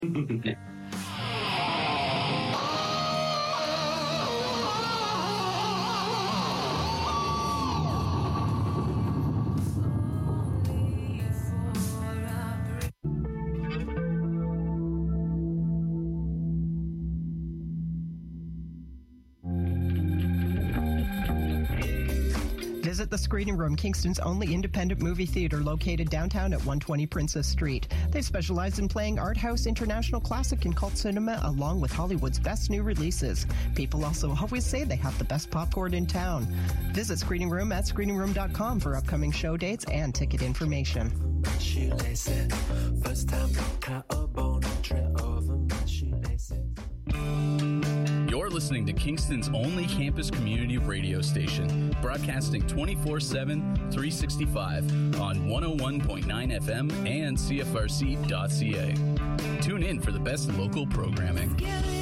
Visit the Screening Room, Kingston's only independent movie theater located downtown at 120 Princess Street. They specialize in playing art house, international classic, and cult cinema, along with Hollywood's best new releases. People also always say they have the best popcorn in town. Visit Screening Room at screeningroom.com for upcoming show dates and ticket information. You're listening to Kingston's only campus community radio station, broadcasting 24/7, 365 on 101.9 FM and CFRC.ca. Tune in for the best local programming.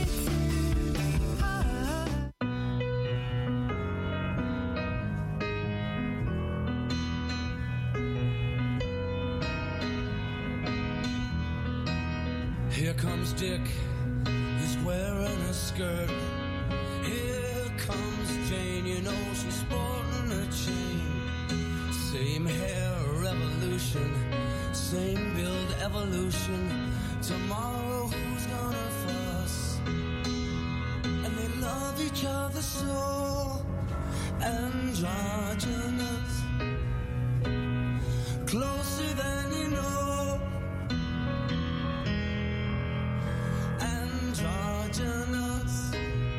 Here comes Dick. He's wearing a skirt. Here comes Jane, you know she's sporting a chain. Same hair revolution, same build evolution. Tomorrow who's gonna fuss? And they love each other so androgynous, closer than you know. Androgynous.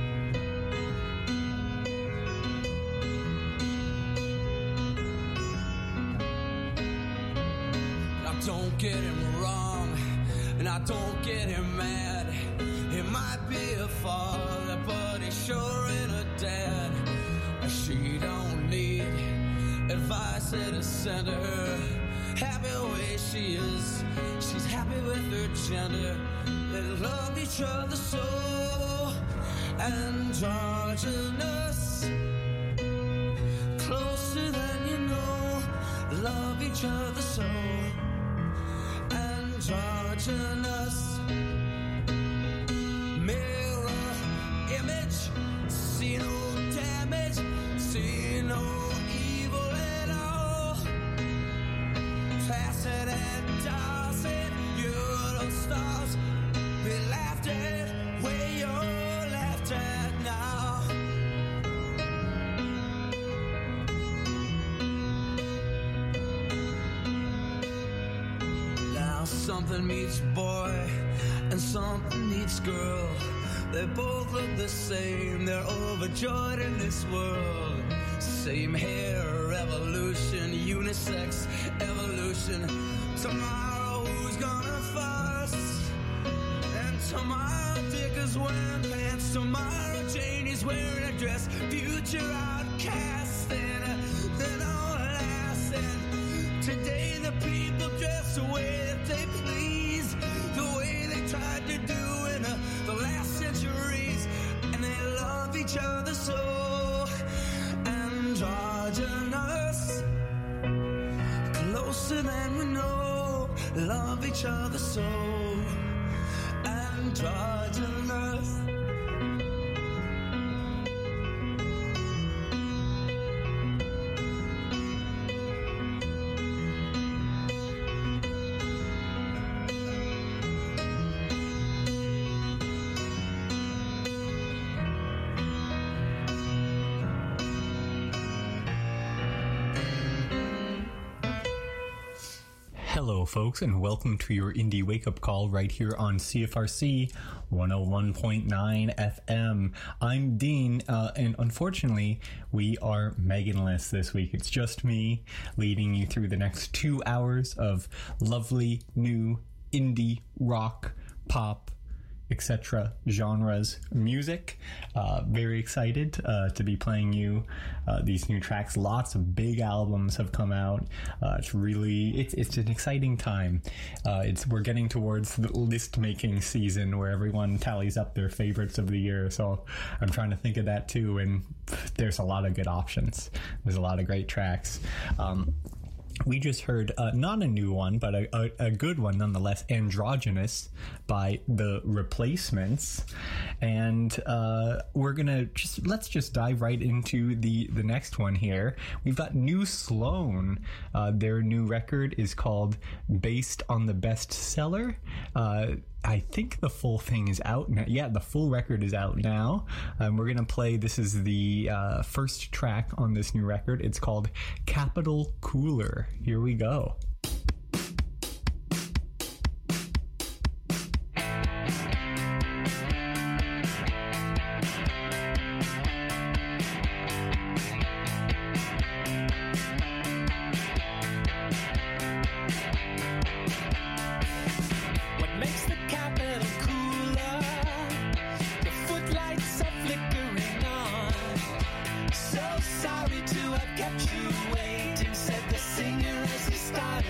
Now don't get him wrong, and I don't get him mad. He might be a father, but he's sure ain't a dad. She don't need advice to send her. Happy way she is, she's happy with her gender. They love each other so androgynous, closer than you know. Love each other so androgynous. Mirror image, see no damage, see no evil at all. Placid and Dawson, you're the stars. Be laughed at where you're laughed at now. Now something meets boy and something meets girl. They both look the same, they're overjoyed in this world. Same hair revolution, unisex evolution. Tomorrow who's gonna fuss? Tomorrow Dick is wearing pants. Tomorrow Jane is wearing a dress. Future outcast, then all last. And today the people dress the way that they please, the way they tried to do in the last centuries. And they love each other so androgynous, closer than we know. Love each other so androgynous. Hello, folks, and welcome to your Indie Wake-Up Call right here on CFRC 101.9 FM. I'm Dean, and unfortunately, we are Megan-less this week. It's just me leading you through the next 2 hours of lovely, new, indie, rock, pop, etc. genres music. Very excited to be playing you these new tracks. Lots of big albums have come out. It's an exciting time. We're getting towards the list making season where everyone tallies up their favorites of the year. So I'm trying to think of that too, and there's a lot of good options. There's a lot of great tracks. We just heard not a new one, but a good one nonetheless, Androgynous by The Replacements. And we're gonna let's just dive right into the next one here. We've got New Sloan. Their new record is called Based on the Bestseller. I think the full thing is out now. Yeah, the full record is out now. We're going to play, this is the first track on this new record. It's called Capital Cooler. Here we go. Sorry to have kept you waiting, said the singer as he started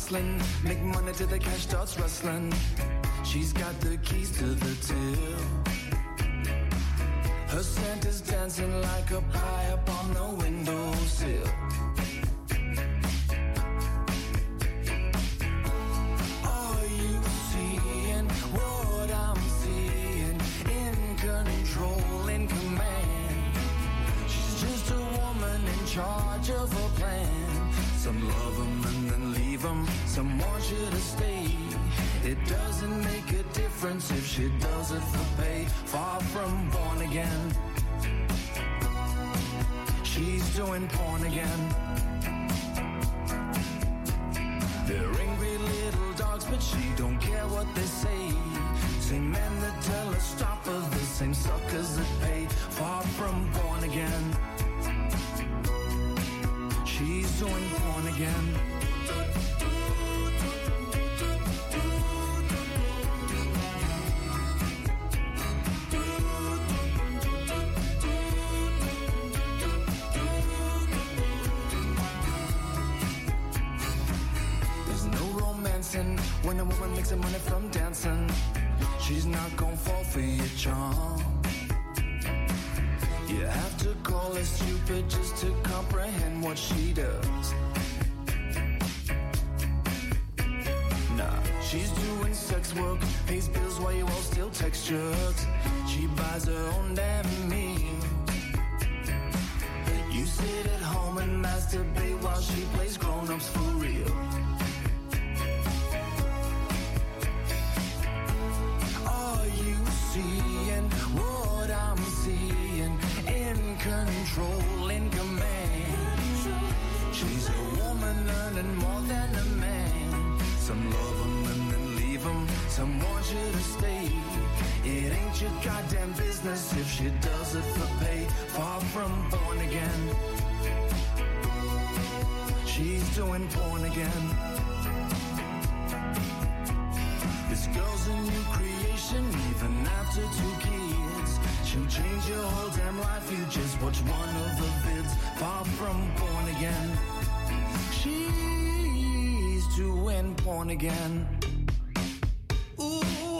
hustling, make money till the cash starts rustling. She's got the keys to the till. Her scent is dancing like a pie up on the windowsill. Are you seeing what I'm seeing? In control, in command. She's just a woman in charge of a plan. Some love them and then leave them. Some want you to stay. It doesn't make a difference if she does it for pay. Far from born again. She's doing porn again. They're angry little dogs, but she don't care what they say. Same men that tell her stop are the same suckers that pay. Far from born again. She's doing porn again. When a woman makes her money from dancing, she's not gonna fall for your charm. You have to call her stupid just to comprehend what she does. Nah, she's doing sex work, pays bills while you all still text jerks. She buys her own damn meal. You sit at home and masturbate while she plays grown-ups for real. Seeing what I'm seeing, in control, in command. She's a woman earning more than a man. Some love them and then leave them. Some want you to stay. It ain't your goddamn business if she does it for pay. Far from born again. She's doing porn again. This girl's a new creation, even after 2 kids. She'll change your whole damn life, you just watch one of the vids. Far from born again. She's doing porn again. Ooh.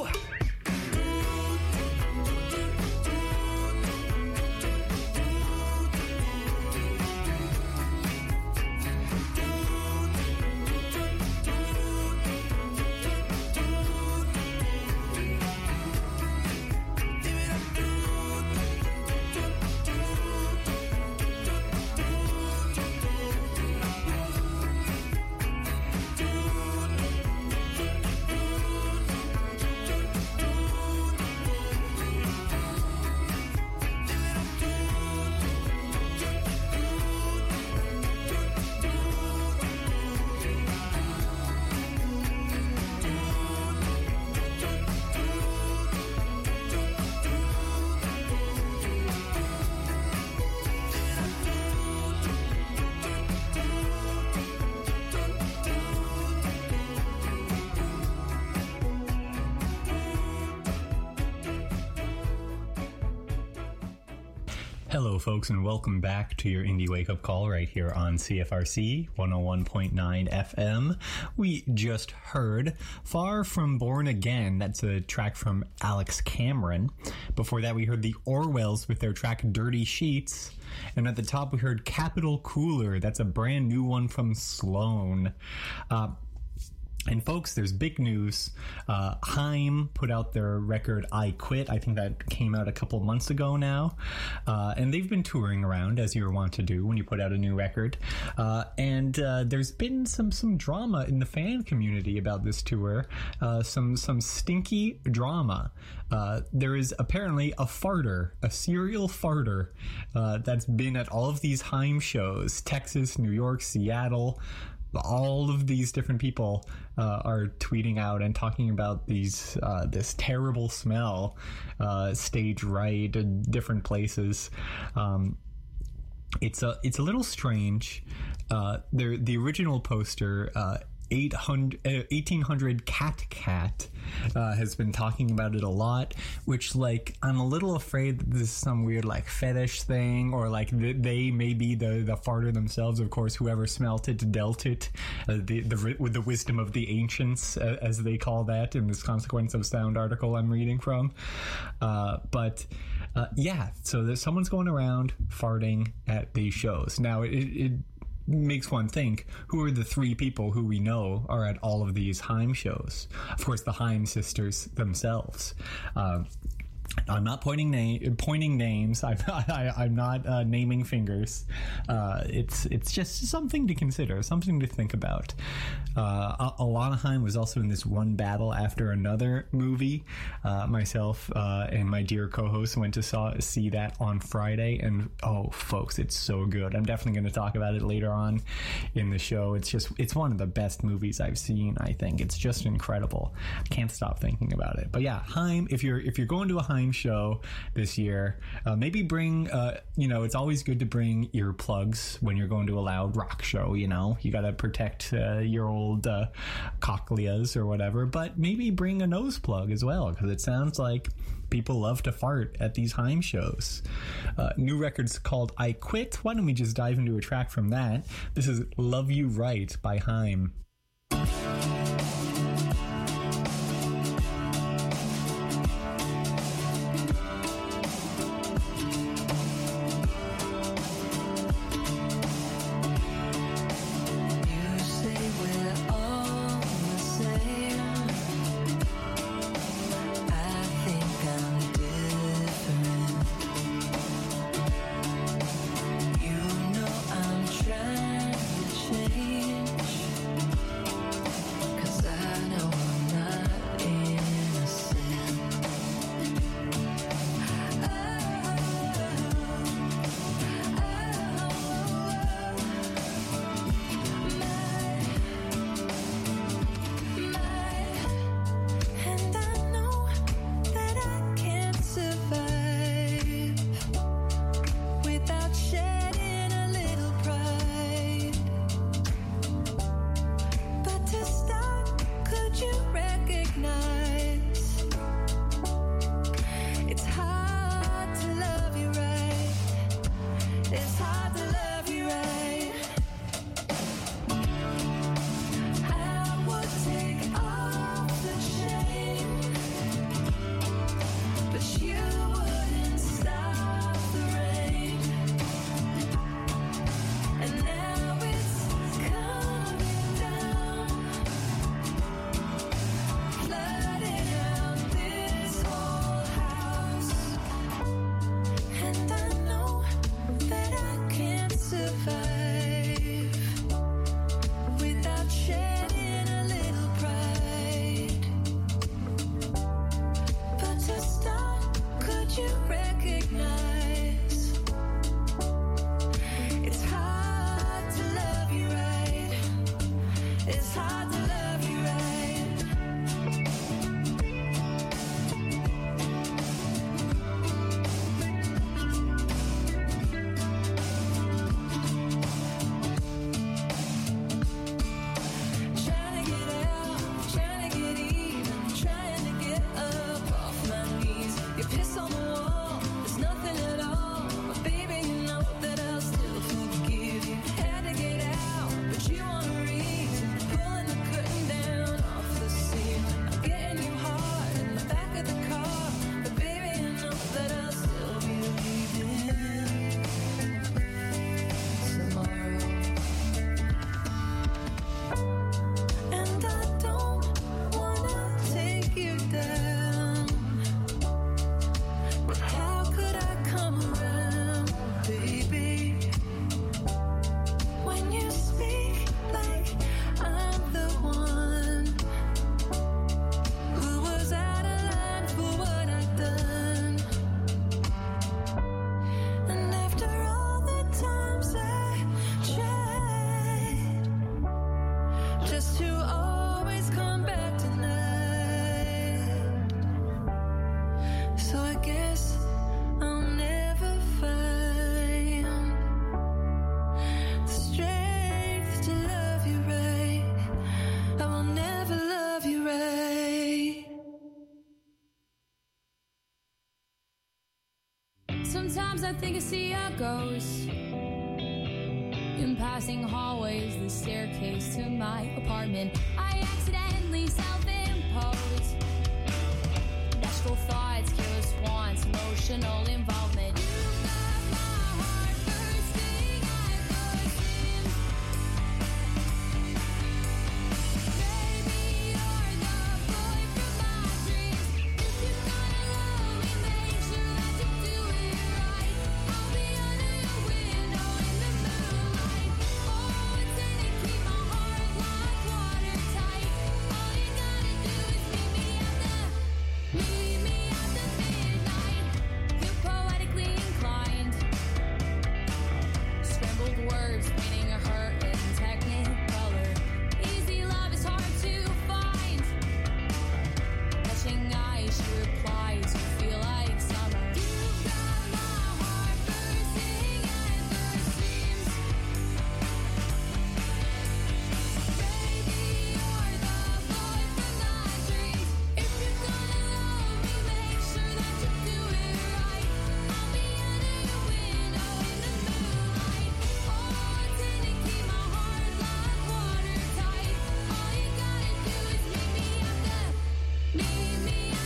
Hello, folks, and welcome back to your Indie Wake Up Call right here on CFRC 101.9 FM. We just heard Far From Born Again. That's a track from Alex Cameron. Before that, we heard the Orwells with their track Dirty Sheets. And at the top, we heard Capital Cooler. That's a brand new one from Sloan. And folks, there's big news. Haim put out their record I Quit. I think that came out a couple months ago now. And they've been touring around, as you're wont to do when you put out a new record. And there's been some drama in the fan community about this tour. Some stinky drama. There is apparently a serial farter, that's been at all of these Haim shows. Texas, New York, Seattle. All of these different people are tweeting out and talking about this terrible smell, stage right in different places. It's a little strange. The original poster 1800 Cat has been talking about it a lot, which, like, I'm a little afraid that this is some weird, like, fetish thing, or, like, they may be the farter themselves. Of course, whoever smelt it dealt it, with the wisdom of the ancients, as they call that in this Consequence of Sound article I'm reading from. Yeah, so there's someone's going around farting at these shows. Now, it makes one think, who are the three people who we know are at all of these Haim shows? Of course, the Haim sisters themselves. I'm not pointing names. I'm not naming fingers. It's just something to consider, something to think about. Alana Haim was also in this One Battle After Another movie. Myself and my dear co-host went to see that on Friday, and oh, folks, it's so good. I'm definitely going to talk about it later on in the show. It's one of the best movies I've seen. I think it's just incredible. I can't stop thinking about it. But yeah, Haim. If you're going to a Haim show this year, maybe bring it's always good to bring earplugs when you're going to a loud rock show. You got to protect your old cochleas or whatever, but maybe bring a nose plug as well, because it sounds like people love to fart at these Haim shows. New record's called I Quit. Why don't we just dive into a track from that? This is Love You Right by Haim. You know I'm trying to change. Sometimes I think I see a ghost in passing hallways, the staircase to my apartment. I accidentally self-impose natural thoughts, killer swans, emotional involvement. You got my heart bursting at the seams. Baby, you're the boy from my dreams. If you're gonna love me, make sure that you do it right. I'll be under your window in the moonlight. Oh, it's in to keep my heart like watertight. All you gotta do is meet me after midnight. You're poetically inclined. Scrambled words meaning a hurt in technicolor. Easy love is hard to find. Touching eyes, she replies, you feel like summer. You got my heart bursting at the seams. Baby, you're the boy from my dreams. If you're gonna love me, make sure that you do it right. I'll be under your window in the moonlight. Oh, it's in to keep my heart like watertight. All you gotta do is meet me after midnight.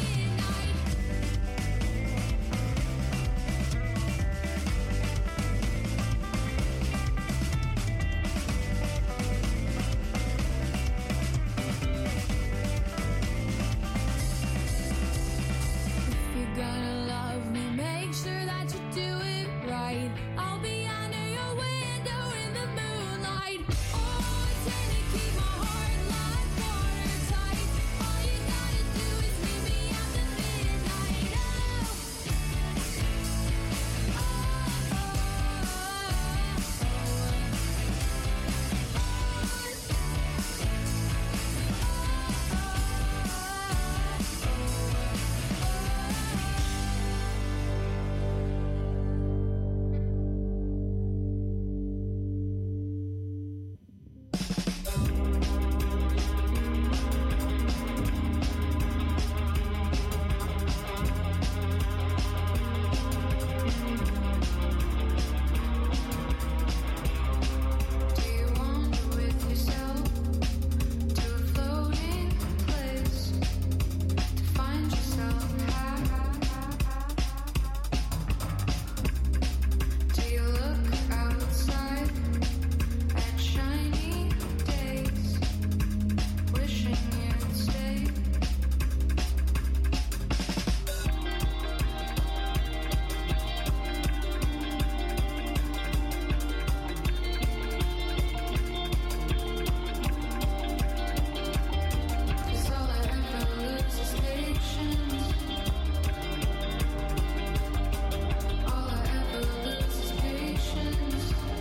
If you're gonna love me, make sure that you do it right. I'll be under your window in the moonlight. Oh, it's in to keep my heart like watertight. All you gotta do is meet me after midnight. Do you wander with yourself to a floating place to find yourself? Do you look outside at shiny days, wishing you'd stay? Cause all I ever lose is patience. All I ever lose is patience.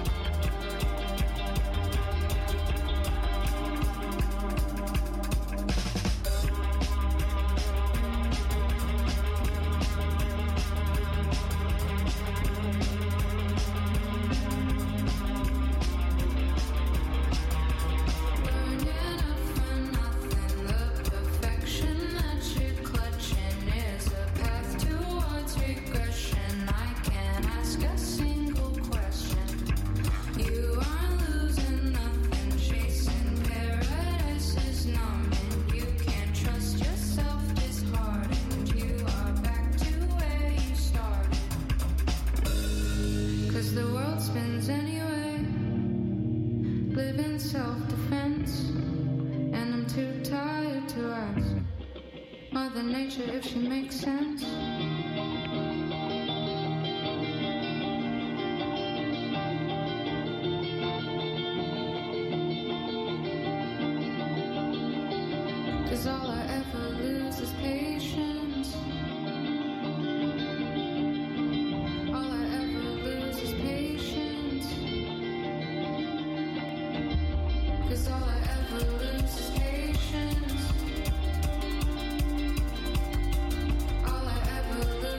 Burning up for nothing. The perfection that you're clutching is a path towards regression. I can't ask a single question. You aren't losing nothing. Chasing paradise is numbing. You can't trust yourself, disheartened. You are back to where you started. Cause the world spins anyway. Live in self-defense. And I'm too tired to ask Mother Nature if she makes sense. Cause all I ever lose is patience. All I ever lose is patience. Cause all I ever lose is patience. All I ever lose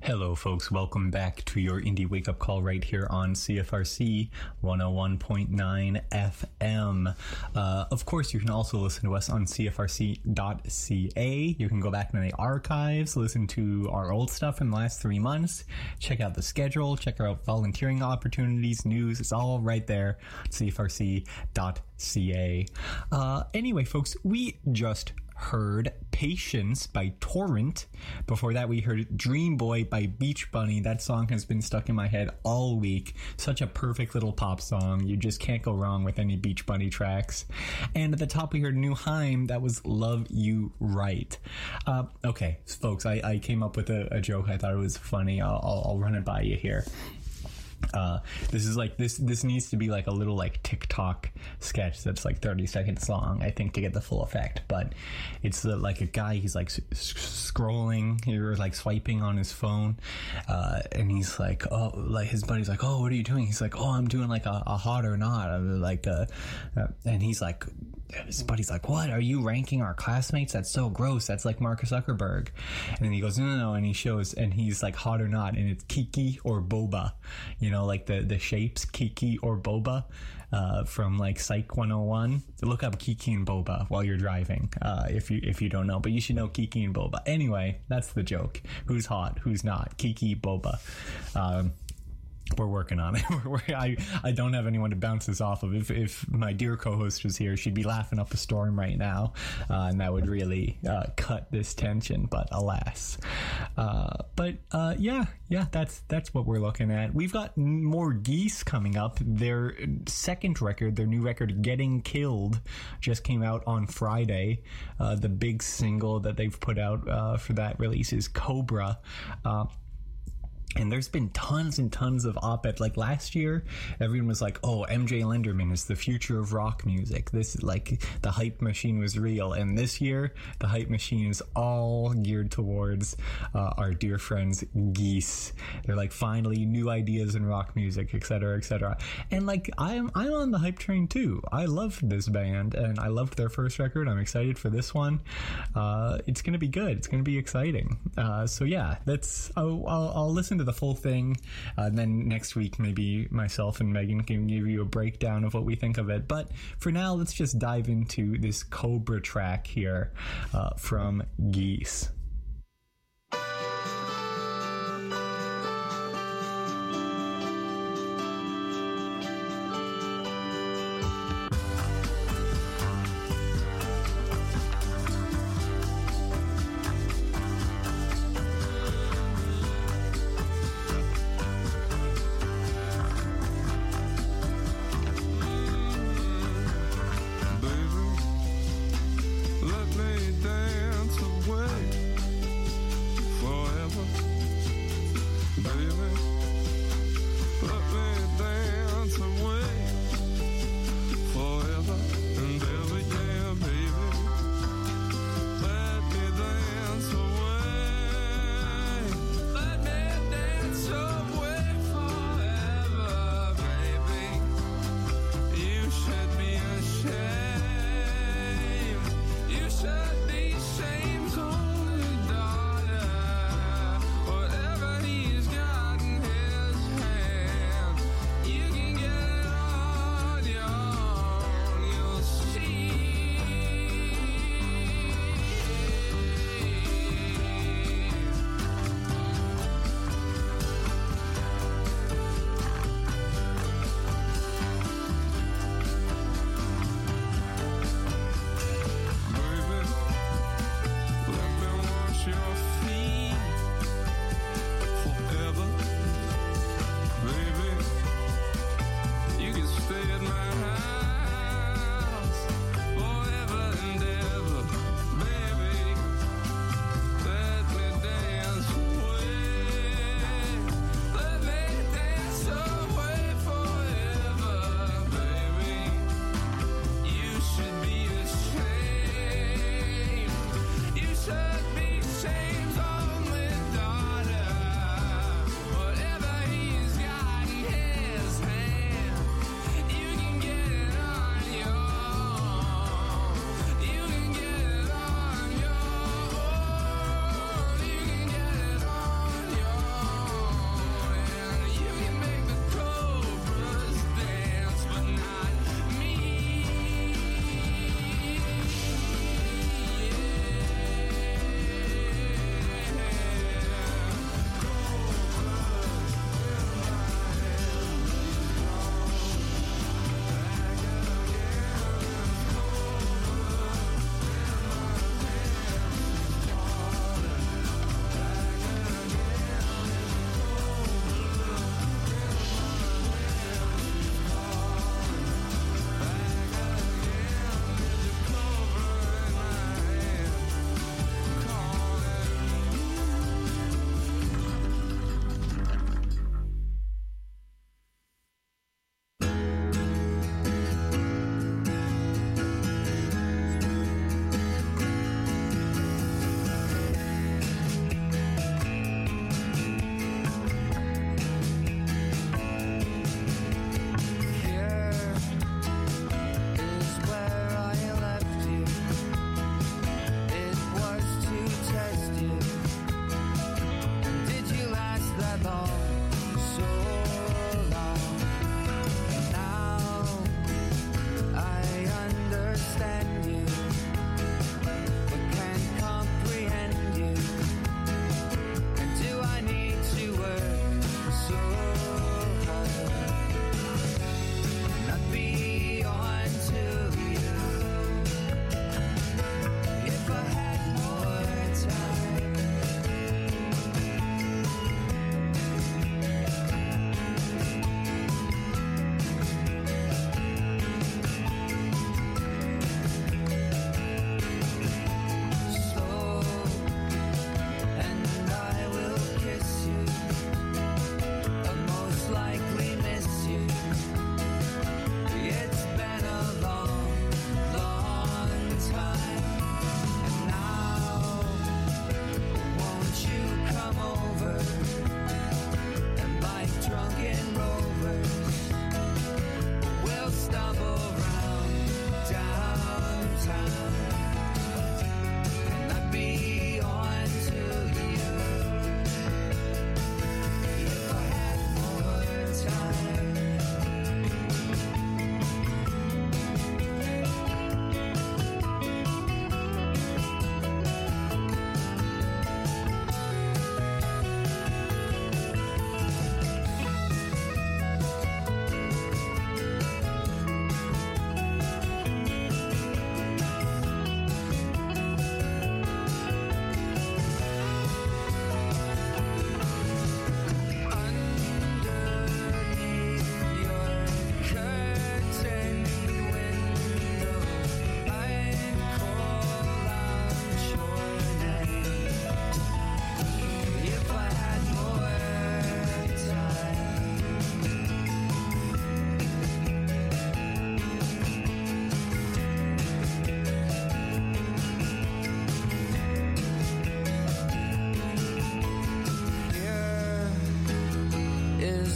Hello, folks. Welcome back to your Indie Wake Up Call right here on CFRC 101.9 FM. Of course, you can also listen to us on CFRC.ca. You can go back in the archives, listen to our old stuff in the last 3 months, check out the schedule, check out volunteering opportunities, news. It's all right there at CFRC.ca. Anyway, folks, we just heard Patience by Torrent. Before that, we heard Dream Boy by Beach Bunny. That song has been stuck in my head all week. Such a perfect little pop song. You just can't go wrong with any Beach Bunny tracks. And at the top, we heard New Haim. That was Love You Right. Okay, folks, I came up with a joke. I thought it was funny. I'll run it by you here. This is like this needs to be like a little like TikTok sketch that's like 30 seconds long, I think, to get the full effect. But it's like a guy, he's like scrolling, or like swiping on his phone, and he's like, oh, like his buddy's like, oh, what are you doing? He's like, oh, I'm doing like a hot or not, like and he's like, his buddy's like, what, are you ranking our classmates? That's so gross. That's like Mark Zuckerberg. And then he goes, no, and he shows, and he's like, hot or not, and it's Kiki or Boba, you know, like the shapes, Kiki or Boba, from like Psych 101. Look up Kiki and Boba while you're driving, if you don't know, but you should know Kiki and Boba. Anyway, that's the joke. Who's hot, who's not? Kiki, Boba. We're working on it. I don't have anyone to bounce this off of. If my dear co-host was here, she'd be laughing up a storm right now, and that would really cut this tension. But alas, yeah, that's what we're looking at. We've got more Geese coming up. Their second record, their new record, Getting Killed, just came out on Friday. The big single that they've put out for that release is Cobra. And there's been tons and tons of op-ed. Like last year, everyone was like, oh, MJ Lenderman is the future of rock music. This, like, the hype machine was real. And this year, the hype machine is all geared towards our dear friends Geese. They're like, finally, new ideas in rock music, etc., etc. And like, I'm on the hype train too. I loved this band, and I loved their first record. I'm excited for this one. It's gonna be good. It's gonna be exciting. So yeah, I'll listen to the full thing, and then next week maybe myself and Megan can give you a breakdown of what we think of it. But for now, let's just dive into this Cobra track here from Geese. Let me dance away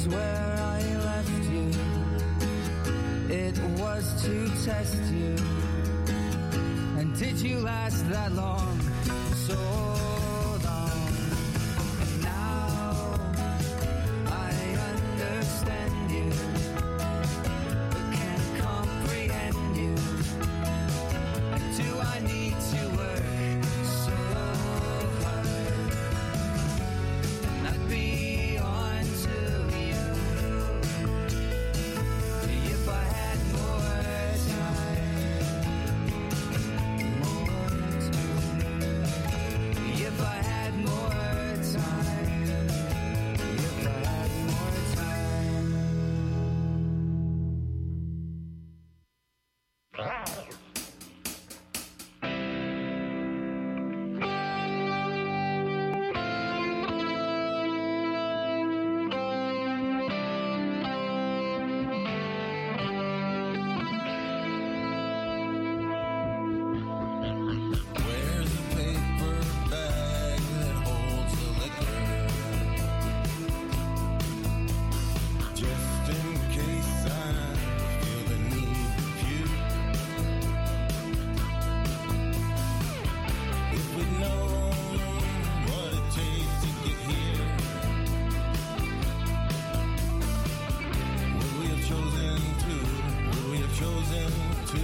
where I left you. It was to test you. And did you last that long? So long. And now I understand you, but can't comprehend you. And do I need to work so hard? Not be on to you. If I had more time, if I had more time, if I had more time. Where's the paper bag that holds the liquor? Just in case I feel the need to puke. If we'd known what it takes to get here, would we have chosen to? Would we have chosen to?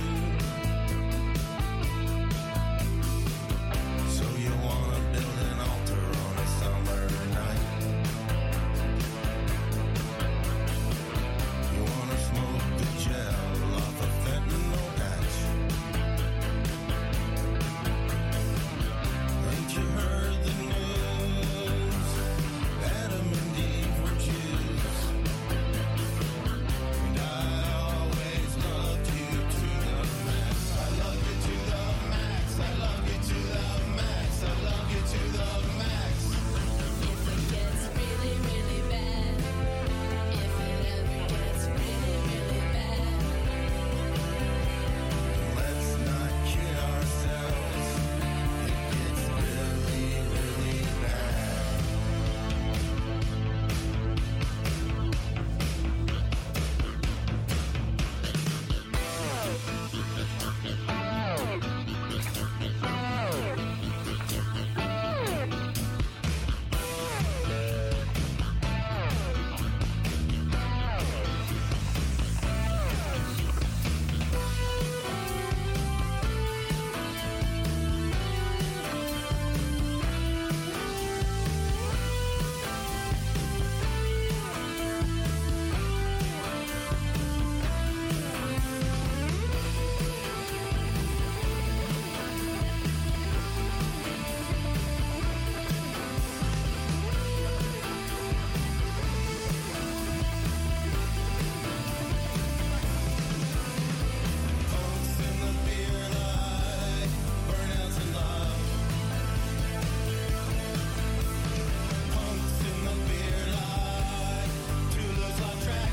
So you wanna build an altar on a summer night? You wanna smoke the gel off a fentanyl patch? Ain't you heard the news? Adam and Eve were Jews. And I always loved you to the max. I love you to the max. I love you to the max. I love you to the max. If it gets really, really bad, if it ever gets really, really bad, Let's not kid ourselves. It gets really, really bad. Punks in the beer light, burnouts in love. Punks in the beer light, two looks on track.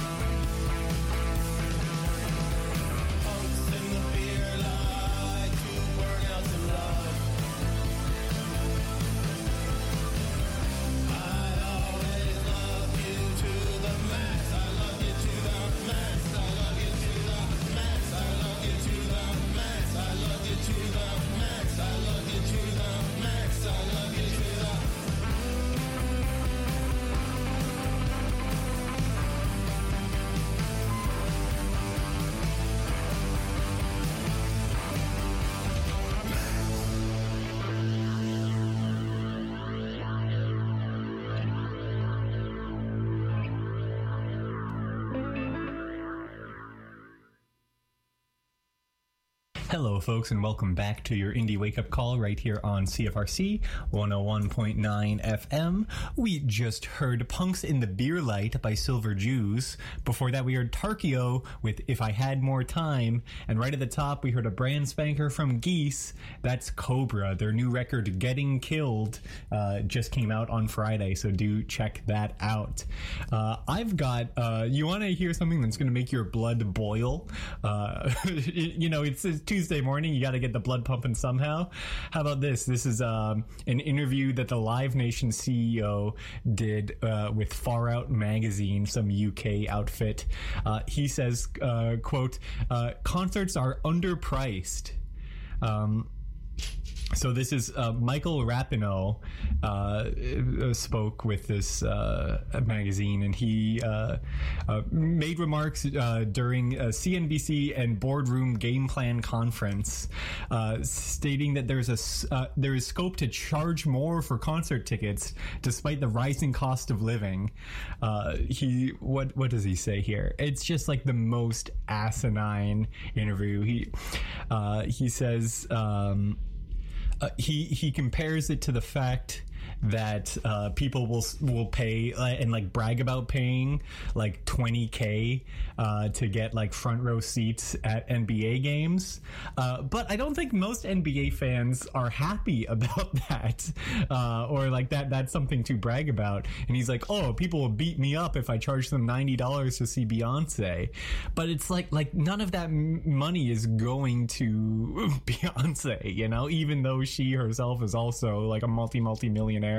Punks in the beer light, two burnouts in love. I always love you to the max. I love you to the max. I love you to the max. I love you to the max. I love you to the max. I love you to the max. I love you to the Hello, folks, and welcome back to your Indie Wake Up Call right here on CFRC 101.9 FM. We just heard Punks in the Beer Light by Silver Jews. Before that, we heard Tarkio with If I Had More Time. And right at the top, we heard a brand spanker from Geese. That's Cobra. Their new record, Getting Killed, just came out on Friday, so do check that out. I've got, you want to hear something that's going to make your blood boil? You know, it's two Tuesday morning, you got to get the blood pumping somehow. How about this? This is an interview that the Live Nation CEO did with Far Out Magazine, some UK outfit. He says, quote, concerts are underpriced. So this is Michael Rapinoe spoke with this magazine, and he made remarks during a CNBC and Boardroom Game Plan conference, stating that there is scope to charge more for concert tickets despite the rising cost of living. What does he say here? It's just like the most asinine interview. He says. He compares it to the fact that people will pay and like brag about paying like $20,000 to get like front row seats at NBA games, but I don't think most NBA fans are happy about that, or like that's something to brag about. And he's like, oh, people will beat me up if I charge them $90 to see Beyonce, but it's like none of that money is going to Beyonce, you know, even though she herself is also like a multi-millionaire.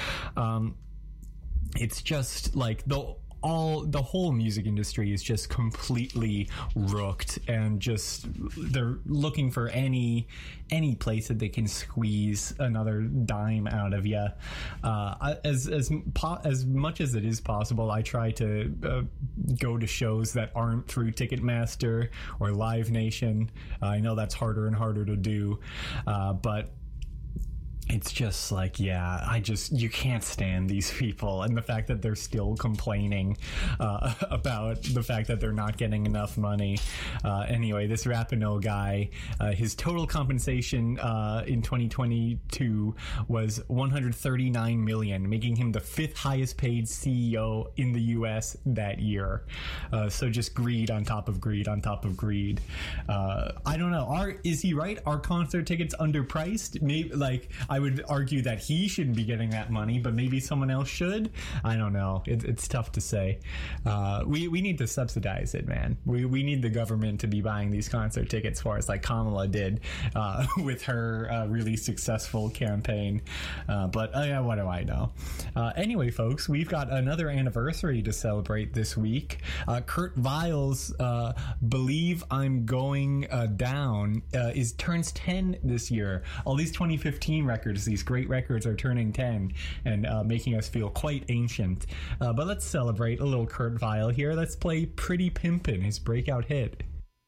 It's just like the whole music industry is just completely rooked, and just they're looking for any place that they can squeeze another dime out of you. As much as it is possible, I try to go to shows that aren't through Ticketmaster or Live Nation. I know that's harder and harder to do, but it's just like, you can't stand these people, and the fact that they're still complaining about the fact that they're not getting enough money. Anyway, this Rapinoe guy, his total compensation in 2022 was $139 million, making him the 5th highest paid CEO in the U.S. that year. So just greed on top of greed on top of greed. I don't know. Is he right? Are concert tickets underpriced? Maybe, like, I would argue that he shouldn't be getting that money, but maybe someone else should. I don't know. It's tough to say. We need to subsidize it, man. We need the government to be buying these concert tickets for us, like Kamala did with her really successful campaign. But what do I know? Anyway, folks, we've got another anniversary to celebrate this week. Kurt Weill's Believe I'm Going Down turns 10 this year. All these 2015 records, these great records, are turning 10 and making us feel quite ancient. But let's celebrate a little Kurt Weill here. Let's play Pretty Pimpin', his breakout hit.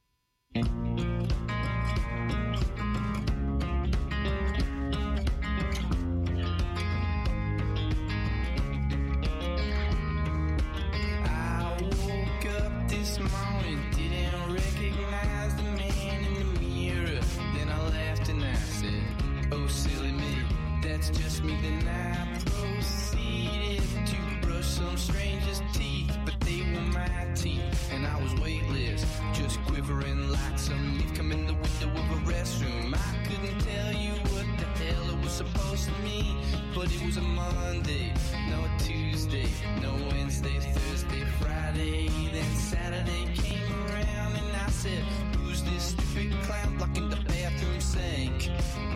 But it was a Monday, no Tuesday, no Wednesday, Thursday, Friday, then Saturday came around and I said, who's this stupid clown blocking the bathroom sink?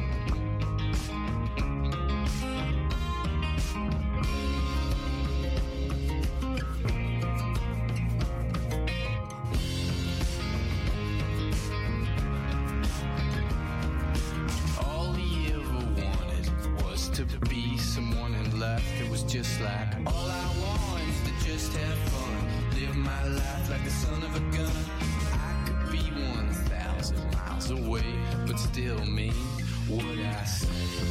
Just like all I want is to just have fun, live my life like the son of a gun. I could be 1,000 miles away, but still mean what I say.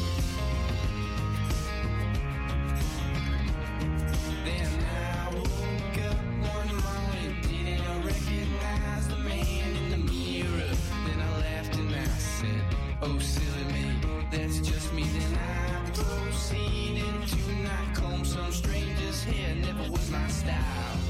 Then I woke up one morning, didn't recognize the man in the mirror. Then I laughed and I said, oh silly me, that's just me. Then I proceeded to not comb some stranger's hair, never was my style.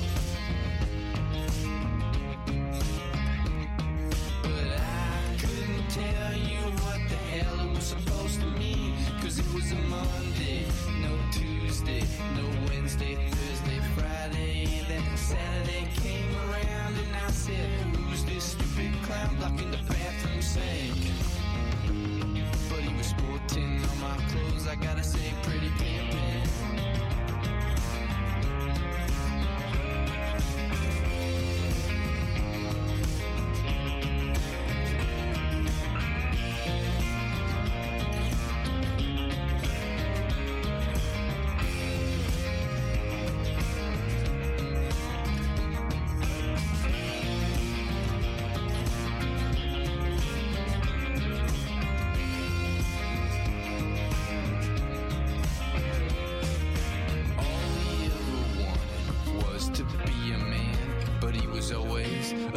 But I couldn't tell you what the hell it was supposed to mean, 'cause it was a Monday, no Tuesday, no Wednesday, Thursday, Friday, then Saturday came around and I said, who's this stupid clown blocking the bathroom sink?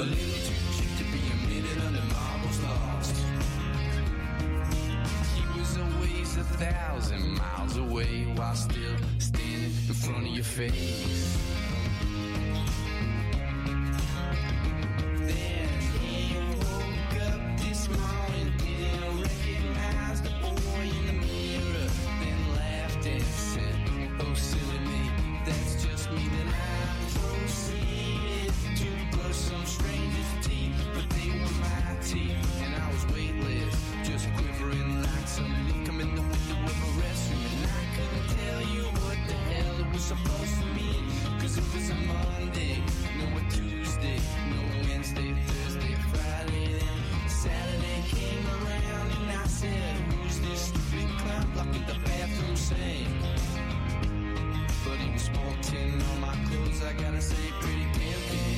A little too cute to be a minute under marbles lost. He was always 1,000 miles away while still standing in front of your face. Then he woke up this morning, didn't recognize the boy in the mirror, then laughed and said, oh silly me, that's just me. Then I proceeded to brush some stranger's teeth, but they were my teeth, and I was weightless, just quivering like some leak. I'm in the window of a restroom, and I couldn't tell you what the hell it was supposed to mean, 'cause it was a Monday, no a Tuesday, no Wednesday, Thursday, Friday, then Saturday came around, and I said, who's this stupid clown blocking the bathroom sink? But he was walking on my clothes, I gotta say, pretty pimpin'.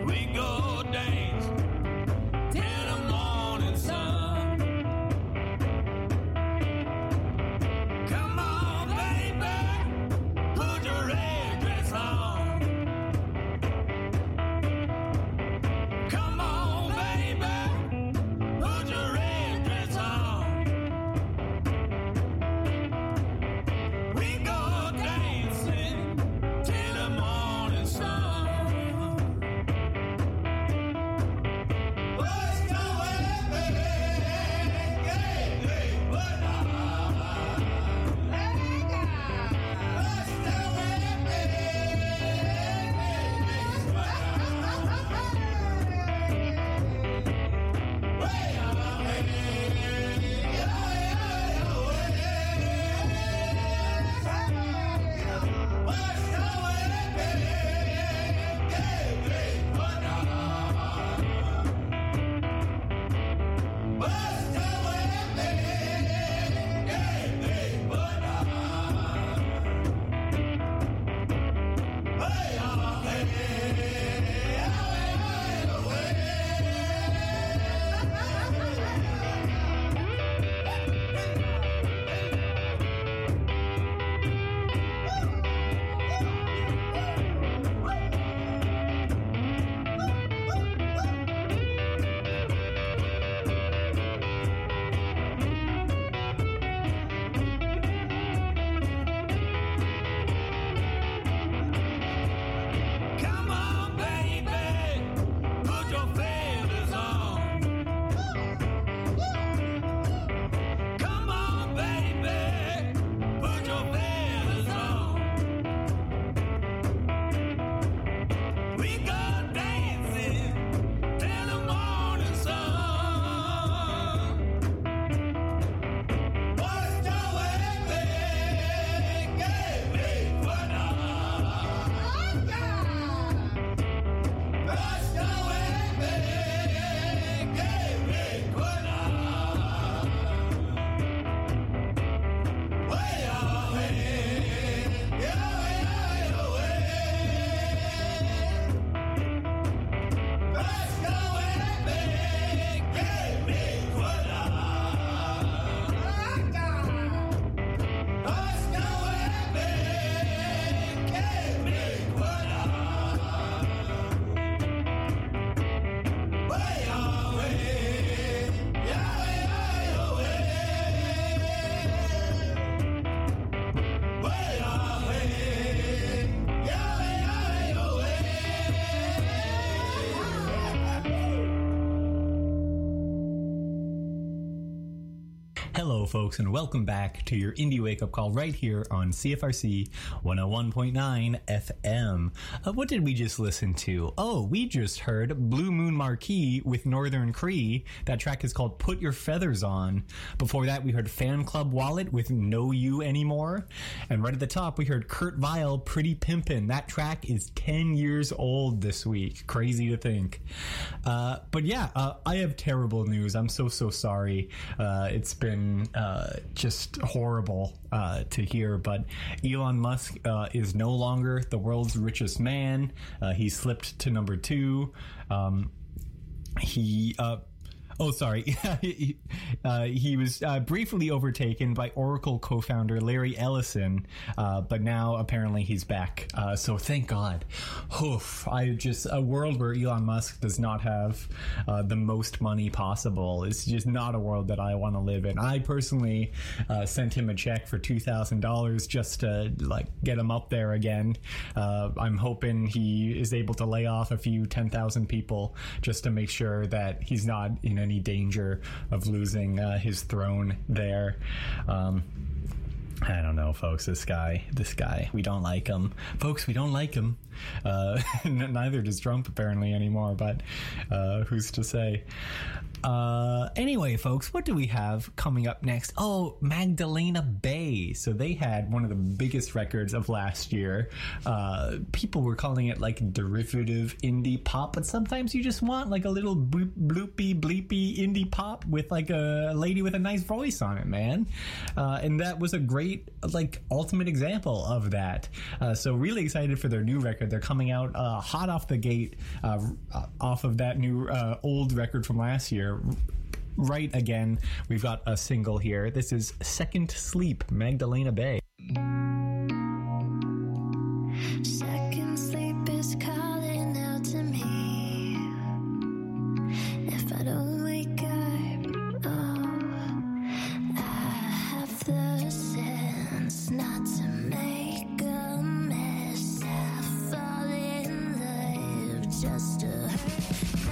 We go dance till the morning sun. Come on, baby, put your red dress on. Come on, baby, put your red dress on. We go dancing till the morning sun. What's going, baby? Hey, what up? What's going, baby? Come on, baby, put your feathers on. Come on, baby, put your feathers on. We go dancing till the morning sun. What's going, baby? What up? What's going, baby? What up? Way away, yeah, away. What's going, baby? What up? What's going, baby? What up? Way away, yeah, away. Way away, yeah, away. Hello, folks, and welcome back to your Indie Wake Up Call right here on CFRC 101.9 FM. What did we just listen to? Oh, we just heard Blue Moon Marquee with Northern Cree. That track is called Put Your Feathers On. Before that, we heard Fan Club Wallet with No You Anymore. And right at the top, we heard Kurt Vile, Pretty Pimpin'. That track is 10 years old this week. Crazy to think. But yeah, I have terrible news. I'm so sorry. It's been just horrible to hear, but Elon Musk is no longer the world's richest man. He slipped to number 2. He was briefly overtaken by Oracle co-founder Larry Ellison, but now apparently he's back. So thank God. Oof, a world where Elon Musk does not have the most money possible. It's just not a world that I want to live in. I personally sent him a check for $2,000 just to get him up there again. I'm hoping he is able to lay off a few 10,000 people just to make sure that he's not in any danger of losing his throne there. I don't know, folks. This guy, we don't like him. Folks, we don't like him. Neither does Trump apparently anymore, but who's to say? Anyway, folks, what do we have coming up next? Oh, Magdalena Bay. So they had one of the biggest records of last year. People were calling it derivative indie pop, but sometimes you just want a little bloopy bleepy indie pop with a lady with a nice voice on it, man. And that was a great ultimate example of that. So really excited for their new record They're coming out hot off the gate, off of that new old record from last year. Right again, we've got a single here. This is Second Sleep, Magdalena Bay. Second sleep is calling out to me. If I don't wake up, I have the sense not to make a mess. I fall in love just to hurt.